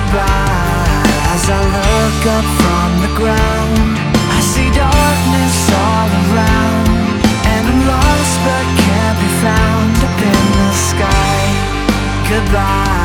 goodbye. As I look up from the ground, I see darkness all around, and I'm lost but can't be found up in the sky. Goodbye.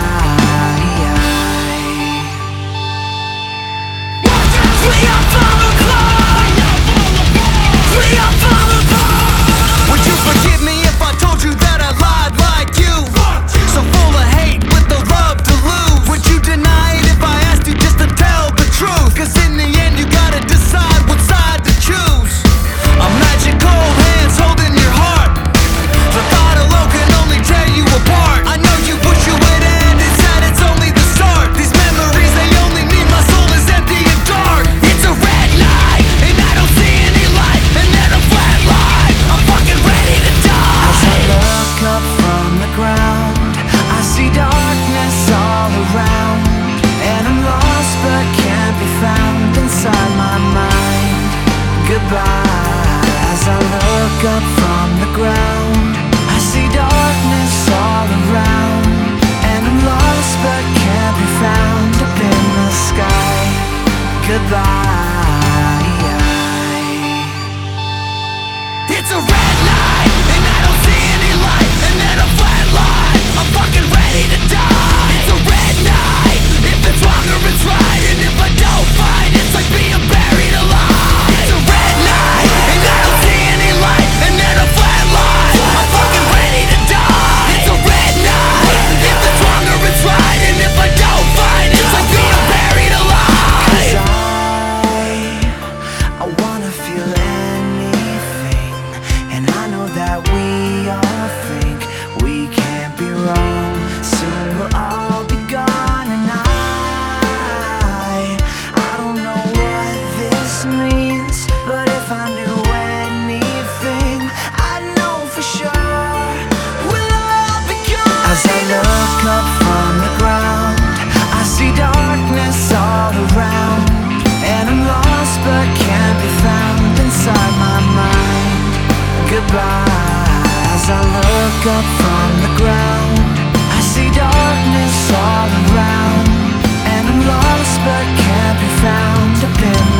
Free up from the cloud. Free up from the cloud. Would you forgive me if I told you that I lied like you? So full of hate with the love to lose. Would you deny it if I asked you just to tell the truth? Cause in the end you gotta decide what side to choose. A magic cold hands holding your heart. The thought alone can only tear you apart. I know you wish you would end, it's sad, it's only the start. These memories, they only mean my soul is empty and dark. It's a red light, and I don't see any light, and then a flat line. I'm fucking ready to die. As I look up from the ground, I see darkness all around, and I'm lost but can't be found inside my mind. Goodbye. As I look up from the ground, I see darkness all around, and I'm lost but can't be found up in the sky. Goodbye. It's a red light, and I don't see any light, and then a flat line. I'm fucking ready to die. It's a red night. If it's wrong or it's right, and if I don't fight, it's like being buried alive. It's a red light, and I don't see any light, and then a flat line. I'm fucking ready to die. It's a red night. If it's wrong or it's right, and if I don't fight, it's like being buried alive. 'Cause I wanna feel anything, and I know that we all think we can't be wrong. Soon we'll all be gone, and I don't know what this means, but if I knew anything, I'd know for sure we'll all be gone. As I look up from the ground, I see darkness all around, and I'm lost but can't be found inside my mind. Goodbye. As I look up from the ground, I see darkness all around, and I'm lost but can't be found up in